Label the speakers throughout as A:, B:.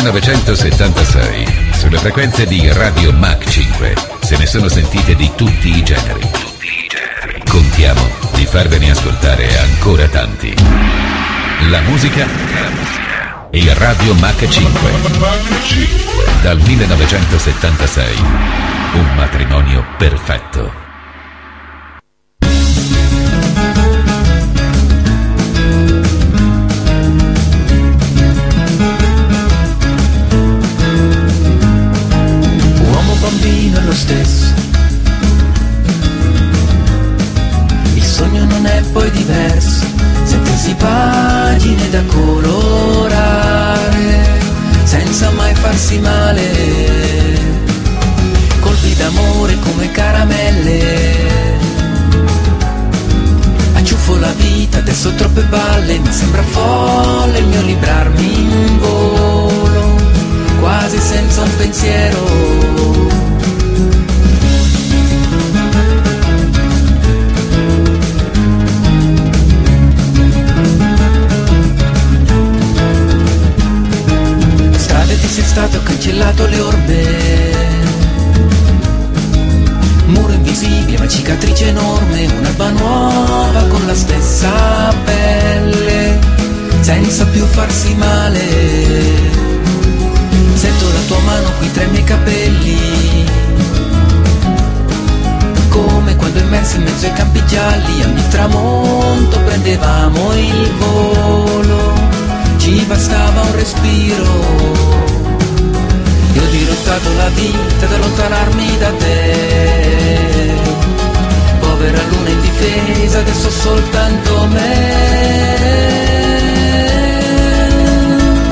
A: 1976, sulle frequenze di Radio Mach 5, se ne sono sentite di tutti i generi. Contiamo di farvene ascoltare ancora tanti. La musica e Radio Mach 5. Dal 1976, un matrimonio perfetto.
B: Lo stesso, il sogno non è poi diverso, sentirsi pagine da colorare senza mai farsi male, colpi d'amore come caramelle, acciuffo la vita, adesso troppe balle, mi sembra folle il mio librarmi in volo, quasi senza un pensiero. Sei stato, ho cancellato le orme, muro invisibile ma cicatrice enorme, un'alba nuova con la stessa pelle, senza più farsi male, sento la tua mano qui tra i miei capelli, come quando immersi in mezzo ai campi gialli, ogni tramonto prendevamo il volo, ci bastava un respiro. Io ho dirottato la vita ad allontanarmi da te, povera luna indifesa, adesso soltanto me.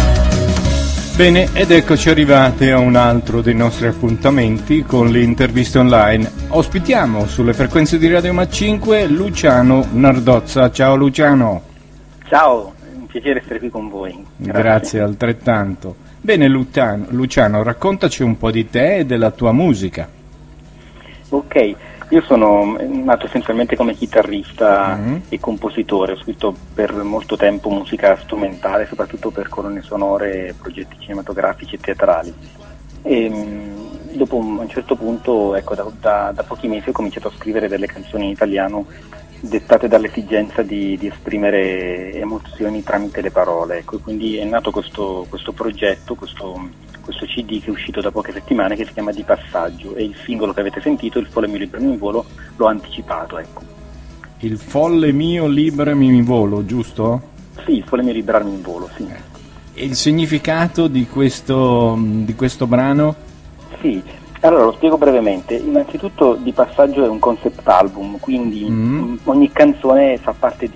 C: Bene, ed eccoci arrivati a un altro dei nostri appuntamenti con le interviste online. Ospitiamo sulle frequenze di Radio Mach 5 Luciano Nardozza. Ciao Luciano.
D: Ciao, è un piacere essere qui con voi.
C: Grazie altrettanto. Bene Luciano, raccontaci un po' di te e della tua musica.
D: Ok, io sono nato essenzialmente come chitarrista e compositore, ho scritto per molto tempo musica strumentale, soprattutto per colonne sonore, progetti cinematografici e teatrali. E dopo a un certo punto, ecco, da pochi mesi ho cominciato a scrivere delle canzoni in italiano dettate dall'esigenza di esprimere emozioni tramite le parole, ecco, quindi è nato questo progetto, questo CD che è uscito da poche settimane, che si chiama Di Passaggio, e il singolo che avete sentito, Il folle mio librami in volo, l'ho anticipato, ecco. Il
C: folle mio librami in volo, giusto?
D: Sì, il folle mio librami in volo, sì.
C: E il significato di questo brano? Sì.
D: Allora, lo spiego brevemente. Innanzitutto Di Passaggio è un concept album, quindi ogni canzone fa parte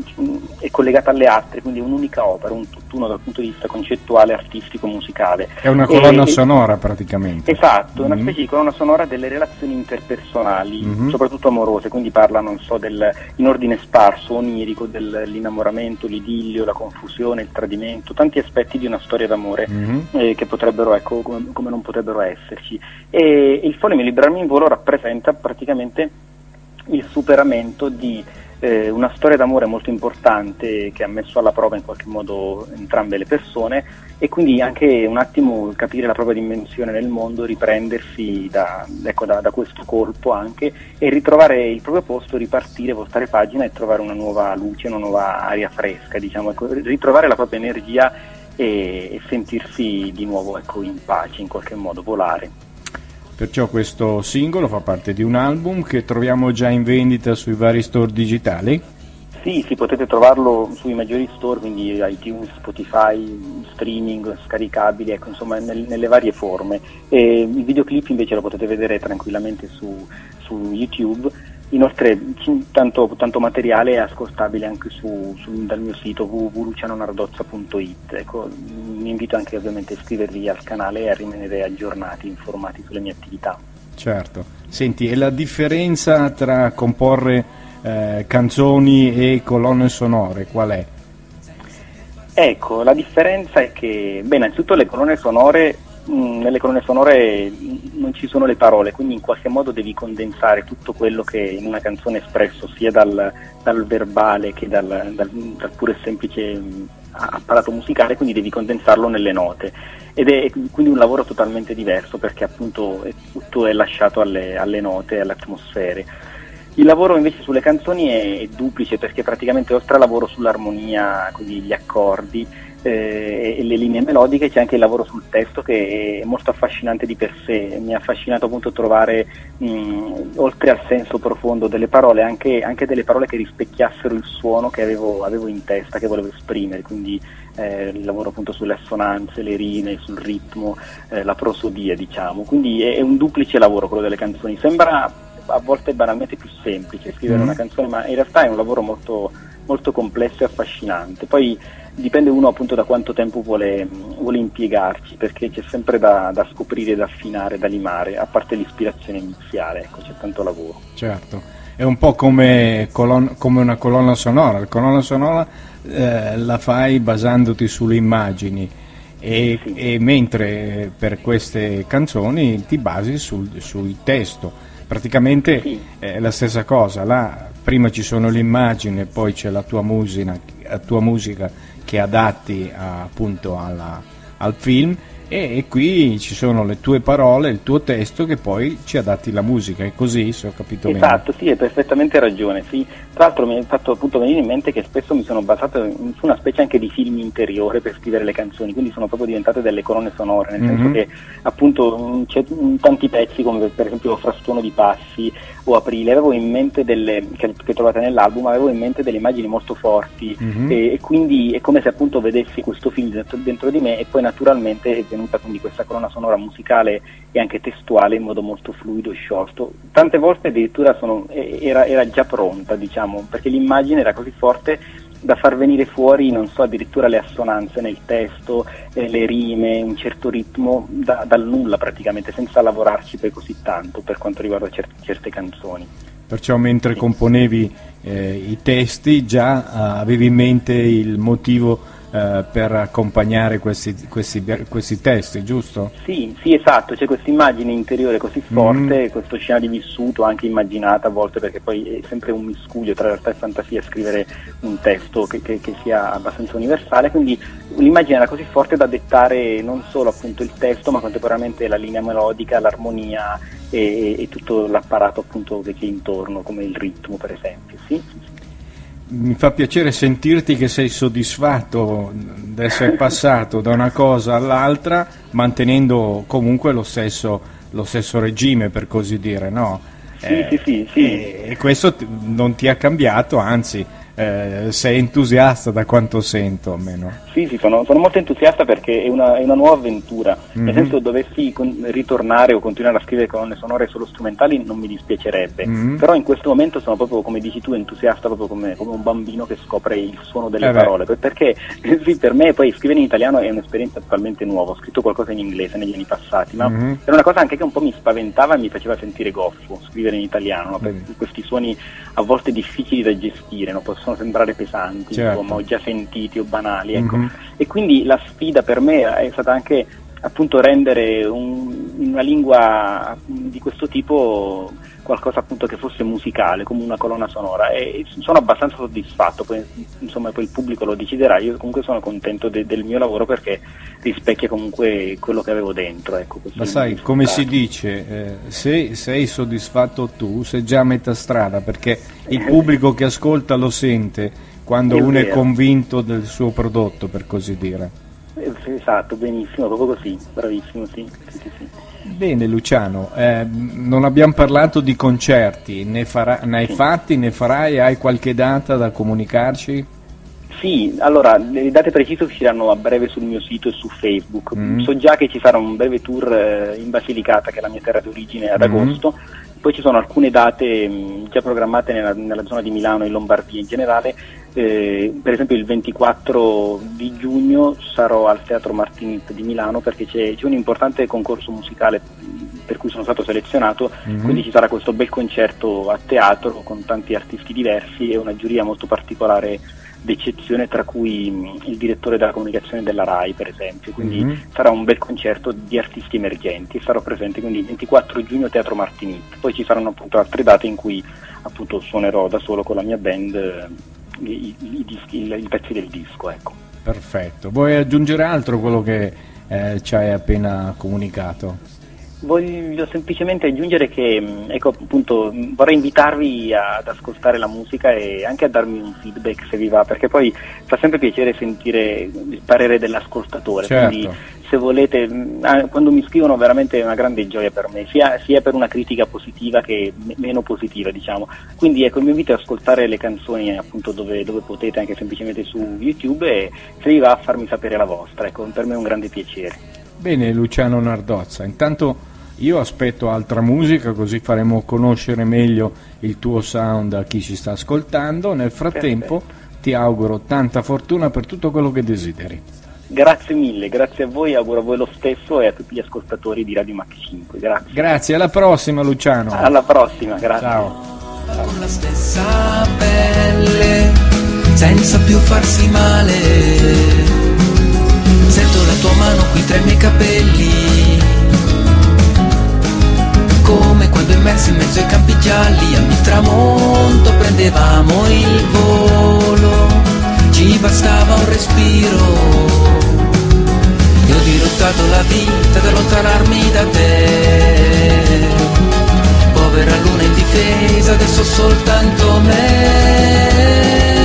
D: è collegata alle altre, quindi è un'unica opera, un tutt'uno dal punto di vista concettuale, artistico, musicale.
C: È una colonna sonora praticamente.
D: Esatto, una specie di colonna sonora delle relazioni interpersonali, soprattutto amorose, quindi parla, non so, in ordine sparso, onirico, dell'innamoramento, l'idillio, la confusione, il tradimento, tanti aspetti di una storia d'amore che potrebbero, ecco, come non potrebbero esserci. E il folle mio librami in volo rappresenta praticamente il superamento di una storia d'amore molto importante che ha messo alla prova in qualche modo entrambe le persone, e quindi anche un attimo capire la propria dimensione nel mondo, riprendersi da questo colpo anche, e ritrovare il proprio posto, ripartire, voltare pagina e trovare una nuova luce, una nuova aria fresca, diciamo, ecco, ritrovare la propria energia e sentirsi di nuovo, ecco, in pace, in qualche modo volare.
C: Perciò questo singolo fa parte di un album che troviamo già in vendita sui vari store digitali?
D: Sì, potete trovarlo sui maggiori store, quindi iTunes, Spotify, streaming, scaricabili, ecco, insomma, nelle varie forme. E il videoclip invece lo potete vedere tranquillamente su YouTube. Inoltre tanto materiale è ascoltabile anche dal mio sito www.lucianonardozza.it. Ecco, vi invito anche ovviamente a iscrivervi al canale e a rimanere aggiornati, informati sulle mie attività.
C: Certo. Senti, e la differenza tra comporre canzoni e colonne sonore qual è?
D: Ecco, la differenza è che, innanzitutto nelle colonne sonore non ci sono le parole, quindi in qualche modo devi condensare tutto quello che in una canzone è espresso sia dal verbale che dal puro e semplice apparato musicale, quindi devi condensarlo nelle note, ed è quindi un lavoro totalmente diverso, perché appunto tutto è lasciato alle note e alle atmosfere. Il lavoro invece sulle canzoni è duplice, perché praticamente oltre al lavoro sull'armonia, quindi gli accordi e le linee melodiche, c'è anche il lavoro sul testo, che è molto affascinante di per sé. Mi ha affascinato appunto trovare, oltre al senso profondo delle parole, anche delle parole che rispecchiassero il suono che avevo in testa, che volevo esprimere, quindi il lavoro appunto sulle assonanze, le rime, sul ritmo, la prosodia, diciamo. Quindi è un duplice lavoro quello delle canzoni. Sembra a volte banalmente più semplice scrivere una canzone, ma in realtà è un lavoro molto, molto complesso e affascinante. Poi dipende uno appunto da quanto tempo vuole impiegarci, perché c'è sempre da scoprire, da affinare, da limare, a parte l'ispirazione iniziale, ecco, c'è tanto lavoro.
C: Certo, è un po' come una colonna sonora. La colonna sonora la fai basandoti sulle immagini e mentre per queste canzoni ti basi sul testo. Praticamente è la stessa cosa, là prima ci sono le immagini, poi c'è la tua musica che adatti appunto al film, e qui ci sono le tue parole, il tuo testo, che poi ci adatti la musica. È così, se ho capito bene?
D: Esatto, sì, hai perfettamente ragione. Sì. Tra l'altro mi è fatto appunto venire in mente che spesso mi sono basato su una specie anche di film interiore per scrivere le canzoni, quindi sono proprio diventate delle colonne sonore, nel senso che appunto c'è tanti pezzi, come per esempio Frastuono di Passi o Aprile, avevo in mente che trovate nell'album, avevo in mente delle immagini molto forti, e quindi è come se appunto vedessi questo film dentro di me, e poi naturalmente è venuta quindi questa colonna sonora musicale e anche testuale in modo molto fluido e sciolto. Tante volte addirittura era già pronta, diciamo, perché l'immagine era così forte da far venire fuori, non so, addirittura le assonanze nel testo, le rime, un certo ritmo dal nulla praticamente, senza lavorarci poi così tanto per quanto riguarda certe canzoni.
C: Perciò mentre componevi i testi già avevi in mente il motivo per accompagnare questi testi, giusto?
D: Sì, esatto, c'è questa immagine interiore così forte, questa scena di vissuto anche immaginata a volte, perché poi è sempre un miscuglio tra realtà e fantasia scrivere un testo che sia abbastanza universale, quindi l'immagine era così forte da dettare non solo appunto il testo, ma contemporaneamente la linea melodica, l'armonia e tutto l'apparato appunto che c'è intorno, come il ritmo per esempio. Sì.
C: Mi fa piacere sentirti che sei soddisfatto di essere passato da una cosa all'altra, mantenendo comunque lo stesso regime, per così dire, no?
D: Sì.
C: E questo non ti ha cambiato, anzi sei entusiasta, da quanto sento almeno.
D: Sì, sono molto entusiasta, perché è una nuova avventura, nel senso, dovessi ritornare o continuare a scrivere colonne sonore solo strumentali non mi dispiacerebbe, però in questo momento sono proprio, come dici tu, entusiasta, proprio come un bambino che scopre il suono delle parole, perché sì, per me poi scrivere in italiano è un'esperienza totalmente nuova. Ho scritto qualcosa in inglese negli anni passati, ma era una cosa anche che un po' mi spaventava e mi faceva sentire goffo scrivere in italiano, no? Per questi suoni a volte difficili da gestire, no? Possono sembrare pesanti, insomma, o già sentiti o banali, ecco. E quindi la sfida per me è stata anche appunto rendere in una lingua di questo tipo qualcosa appunto che fosse musicale, come una colonna sonora, e sono abbastanza soddisfatto. Poi insomma poi il pubblico lo deciderà. Io comunque sono contento del mio lavoro, perché rispecchia comunque quello che avevo dentro, ecco.
C: Ma sai, come si dice, se sei soddisfatto tu sei già a metà strada, perché il pubblico che ascolta lo sente quando uno è convinto del suo prodotto, per così dire.
D: Esatto, benissimo, proprio così, bravissimo, sì.
C: Bene Luciano, non abbiamo parlato di concerti, ne hai fatti, ne farai, hai qualche data da comunicarci?
D: Sì, allora le date precise usciranno a breve sul mio sito e su Facebook. So già che ci sarà un breve tour in Basilicata, che è la mia terra d'origine, ad agosto. Poi ci sono alcune date già programmate nella zona di Milano e Lombardia in generale. Per esempio il 24 di giugno sarò al Teatro Martinit di Milano, perché c'è un importante concorso musicale per cui sono stato selezionato, quindi ci sarà questo bel concerto a teatro con tanti artisti diversi e una giuria molto particolare d'eccezione, tra cui il direttore della comunicazione della RAI per esempio, quindi sarà un bel concerto di artisti emergenti e sarò presente, quindi il 24 giugno Teatro Martinit. Poi ci saranno appunto altre date in cui appunto suonerò da solo con la mia band i pezzi del disco, ecco.
C: Perfetto. Vuoi aggiungere altro a quello che ci hai appena comunicato?
D: Voglio semplicemente aggiungere che, ecco, appunto, vorrei invitarvi ad ascoltare la musica e anche a darmi un feedback se vi va, perché poi fa sempre piacere sentire il parere dell'ascoltatore.
C: Certo.
D: Quindi se volete, quando mi scrivono veramente è una grande gioia per me, sia per una critica positiva che meno positiva, diciamo. Quindi ecco, il mio invito è ascoltare le canzoni appunto dove potete, anche semplicemente su YouTube, e se vi va a farmi sapere la vostra, ecco, per me è un grande piacere.
C: Bene, Luciano Nardozza, intanto io aspetto altra musica, così faremo conoscere meglio il tuo sound a chi ci sta ascoltando. Nel frattempo ti auguro tanta fortuna per tutto quello che desideri.
D: Grazie mille, grazie a voi, auguro a voi lo stesso e a tutti gli ascoltatori di Radio Mach 5. Grazie.
C: Grazie, alla prossima Luciano.
D: Alla prossima, grazie.
C: Ciao.
B: Con la stessa pelle, senza più farsi male. Sento la tua mano qui tra i miei capelli, come quando immersi in mezzo ai campi gialli, a ogni tramonto prendevamo il volo, ci bastava un respiro. Io ho dirottato la vita ad allontanarmi da te, povera luna indifesa, adesso soltanto me.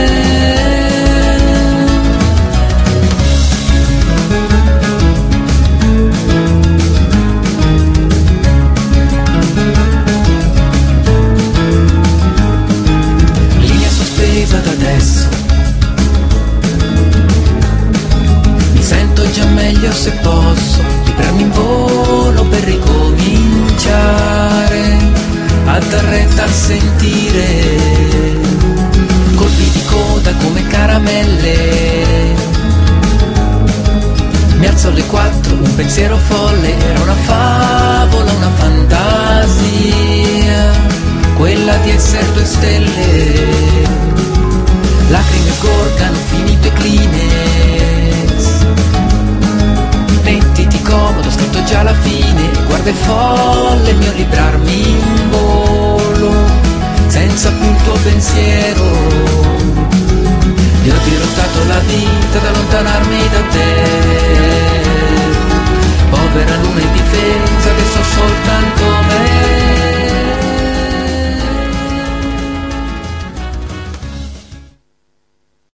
B: Da adesso mi sento già meglio, se posso librarmi in volo per ricominciare a dar retta a sentire colpi di coda come caramelle. Mi alzo alle 4, un pensiero folle, era una favola, una fantasia, quella di essere 2 stelle. Lacrime sgorgano, finito i Kleenex. Mettiti comodo, scritto già la fine. Guarda il folle, il mio librarmi in volo, senza più il tuo pensiero. Io ho dirottato la vita ad allontanarmi da te.